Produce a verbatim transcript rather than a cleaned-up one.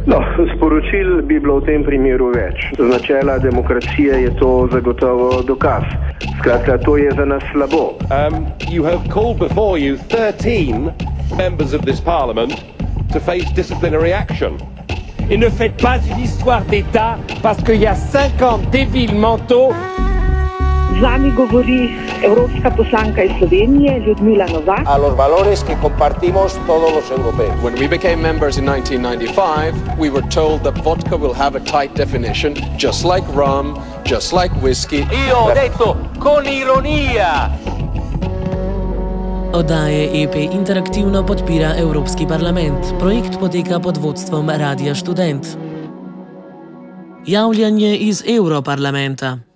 No, sporočil bi bilo v tem primeru več. Z načela demokracije je to zagotovo dokaz. Skratka, to je za nas slabo. Um, you have called before you thirteen members of this parliament to face disciplinary action. Et ne faites pas une histoire d'État parce qu'il y a cinquante débiles mentaux. Z vami govori evropska poslanka iz Slovenije, Ljudmila Novak. A los valores que compartimos todos los europeos. When we became members in nineteen ninety-five, we were told that vodka will have a tight definition, just like rum, just like whiskey. Io ho detto con ironia. Oddaje E P interaktivno podpira Evropski parlament. Projekt poteka pod vodstvom Radia Študent. Javljanje iz Evroparlamenta.